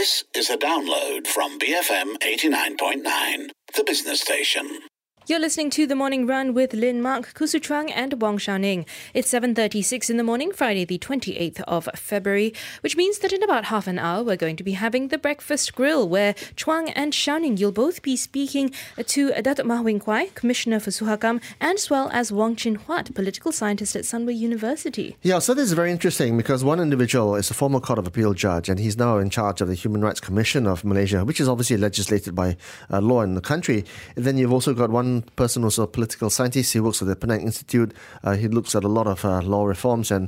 This is a download from BFM 89.9, the business station. You're listening to The Morning Run with Lin Mark, Kusu Chuang and Wong Xiaoning. It's 7:36 in the morning, Friday the 28th of February, which means that in about half an hour we're going to be having the Breakfast Grill, where Chuang and Xiaoning, you'll both be speaking to Datuk Mah Wing Kwai, Commissioner for Suhakam, and as well as Wong Chin Huat, political scientist at Sunway University. Yeah, so this is very interesting because one individual is a former Court of Appeal judge and he's now in charge of the Human Rights Commission of Malaysia, which is obviously legislated by law in the country. And then you've also got one person who's a political scientist. He works at the Penang Institute. He looks at a lot of law reforms and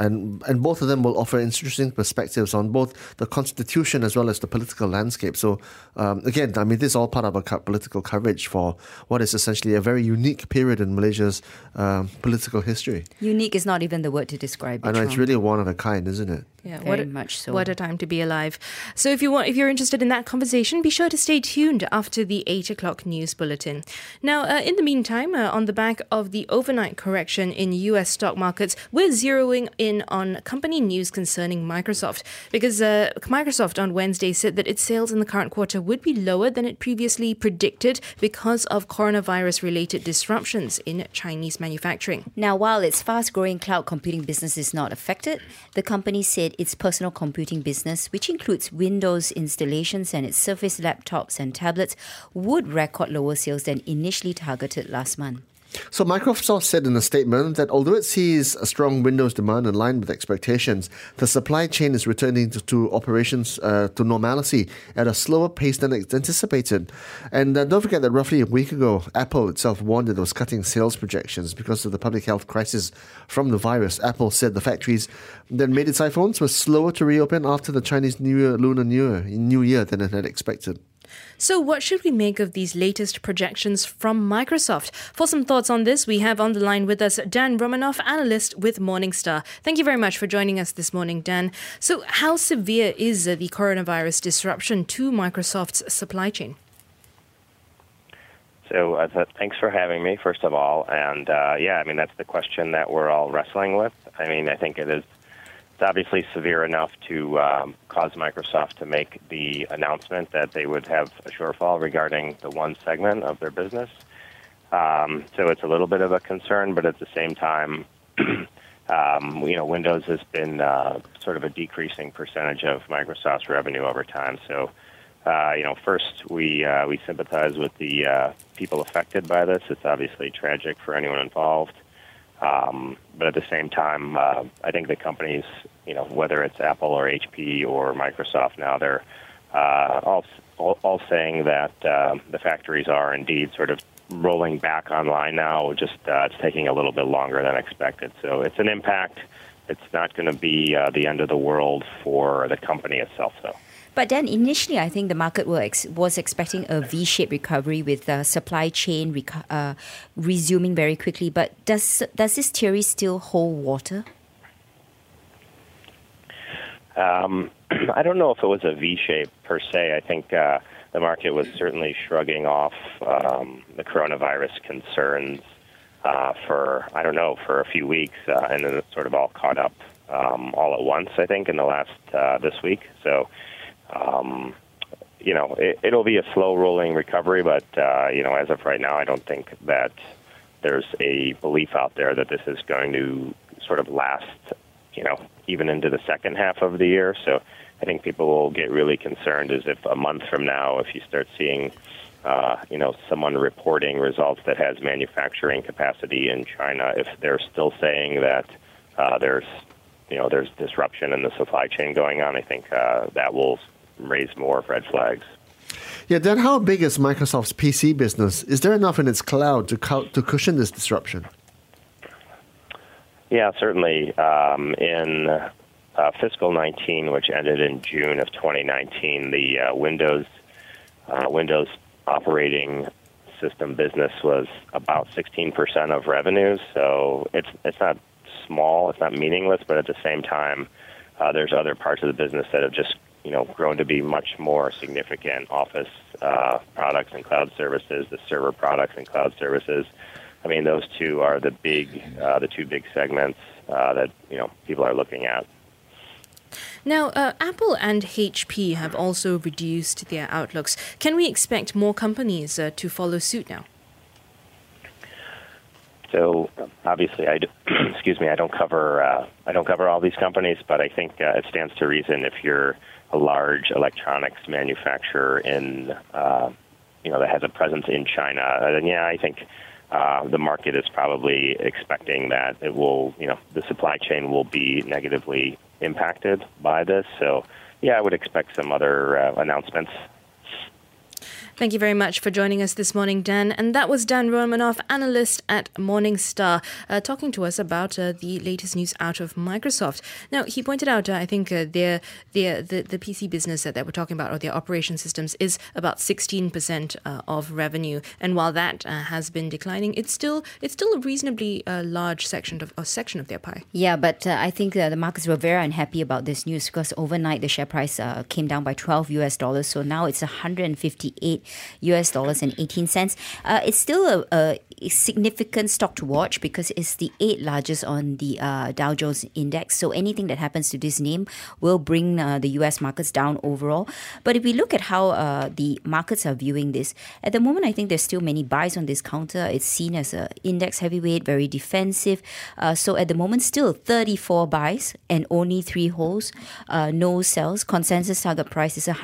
both of them will offer interesting perspectives on both the constitution as well as the political landscape. So again, I mean, this is all part of a political coverage for what is essentially a very unique period in Malaysia's political history. Unique is not even the word to describe it. I know, it's really one of a kind, isn't it? Yeah, Very much so. What a time to be alive. So if you're interested in that conversation, be sure to stay tuned after the 8 o'clock news bulletin. Now, in the meantime, on the back of the overnight correction in US stock markets, we're zeroing in on company news concerning Microsoft, because Microsoft on Wednesday said that its sales in the current quarter would be lower than it previously predicted because of coronavirus-related disruptions in Chinese manufacturing. Now, while its fast-growing cloud computing business is not affected, the company said its personal computing business, which includes Windows installations and its Surface laptops and tablets, would record lower sales than initially targeted last month. So Microsoft said in a statement that although it sees a strong Windows demand in line with expectations, the supply chain is returning to operations to normalcy at a slower pace than anticipated. And don't forget that roughly a week ago, Apple itself warned that it was cutting sales projections because of the public health crisis from the virus. Apple said the factories that made its iPhones were slower to reopen after the Chinese Lunar New Year than it had expected. So what should we make of these latest projections from Microsoft? For some thoughts on this, we have on the line with us Dan Romanoff, analyst with Morningstar. Thank you very much for joining us this morning, Dan. So how severe is the coronavirus disruption to Microsoft's supply chain? So thanks for having me, first of all. And that's the question that we're all wrestling with. I mean, I think it's obviously severe enough to cause Microsoft to make the announcement that they would have a shortfall regarding the one segment of their business. So it's a little bit of a concern, but at the same time, Windows has been sort of a decreasing percentage of Microsoft's revenue over time. So, first we sympathize with the people affected by this. It's obviously tragic for anyone involved. But at the same time, I think the companies, whether it's Apple or HP or Microsoft now, they're all saying that the factories are indeed sort of rolling back online now. Just it's taking a little bit longer than expected. So it's an impact. It's not going to be the end of the world for the company itself, though. But then initially, I think the market was expecting a V-shaped recovery with the supply chain resuming very quickly. But does this theory still hold water? I don't know if it was a V-shape per se. I think the market was certainly shrugging off the coronavirus concerns for a few weeks, and then it sort of all caught up all at once, I think, in the last this week. So. It'll be a slow-rolling recovery, but, as of right now, I don't think that there's a belief out there that this is going to sort of last, even into the second half of the year. So I think people will get really concerned as if a month from now, if you start seeing, someone reporting results that has manufacturing capacity in China, if they're still saying that there's disruption in the supply chain going on, I think that will raise more red flags. Yeah, then how big is Microsoft's PC business? Is there enough in its cloud to cushion this disruption? Yeah, certainly. In fiscal 19, which ended in June of 2019, the Windows operating system business was about 16% of revenues. So it's not small, it's not meaningless, but at the same time, there's other parts of the business that have just grown to be much more significant. Office products and cloud services, the server products and cloud services. I mean, those two are the two big segments that people are looking at. Now, Apple and HP have also reduced their outlooks. Can we expect more companies to follow suit now? So obviously, excuse me, I don't cover all these companies, but I think it stands to reason if you're a large electronics manufacturer in that has a presence in China, then I think the market is probably expecting that it will, the supply chain will be negatively impacted by this. So I would expect some other announcements. Thank you very much for joining us this morning, Dan. And that was Dan Romanoff, analyst at Morningstar, talking to us about the latest news out of Microsoft. Now, he pointed out, I think, the PC business that we're talking about, or their operation systems, is about 16% of revenue. And while that has been declining, it's still a reasonably large section of their pie. Yeah, but I think the markets were very unhappy about this news because overnight the share price came down by $12. So now it's $158 and 18 cents. It's still a significant stock to watch because it's the 8th largest on the Dow Jones Index. So anything that happens to this name will bring the US markets down overall. But if we look at how the markets are viewing this, at the moment I think there's still many buys on this counter. It's seen as an index heavyweight, very defensive. So at the moment still 34 buys and only 3 holds, no sells. Consensus target price is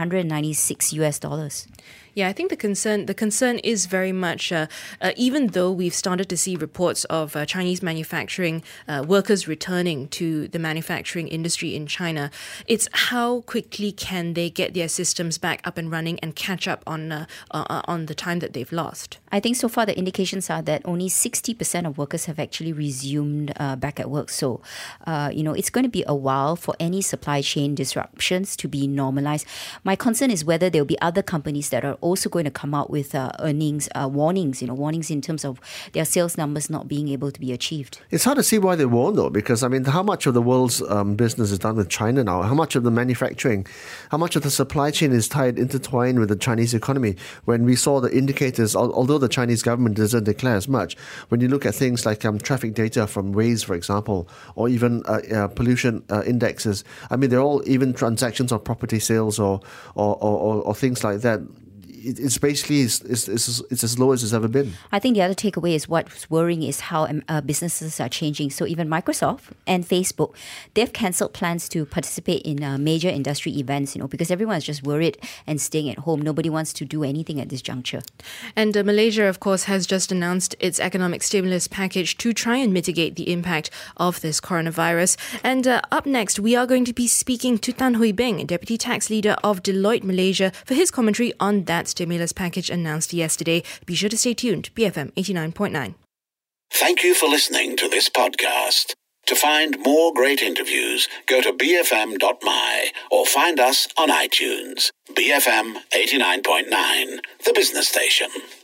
$196. Yeah, I think the concern is very much, even though we've started to see reports of Chinese manufacturing workers returning to the manufacturing industry in China, it's how quickly can they get their systems back up and running and catch up on the time that they've lost. I think so far the indications are that only 60% of workers have actually resumed back at work. So, it's going to be a while for any supply chain disruptions to be normalized. My concern is whether there will be other companies that are also going to come out with earnings warnings in terms of their sales numbers not being able to be achieved. It's hard to see why they won't, though, because, how much of the world's business is done with China now? How much of the manufacturing, how much of the supply chain is intertwined with the Chinese economy? When we saw the indicators, although the Chinese government doesn't declare as much, when you look at things like traffic data from Waze, for example, or even pollution indexes, they're all even transactions of property sales or things like that. It's basically it's as low as it's ever been. I think the other takeaway is what's worrying is how businesses are changing. So even Microsoft and Facebook, they've cancelled plans to participate in major industry events, because everyone is just worried and staying at home. Nobody wants to do anything at this juncture. And Malaysia, of course, has just announced its economic stimulus package to try and mitigate the impact of this coronavirus. And up next, we are going to be speaking to Tan Hui Beng, Deputy Tax Leader of Deloitte Malaysia, for his commentary on that stimulus package announced yesterday. Be sure to stay tuned. BFM 89.9. Thank you for listening to this podcast. To find more great interviews, go to bfm.my or find us on iTunes. BFM 89.9, the business station.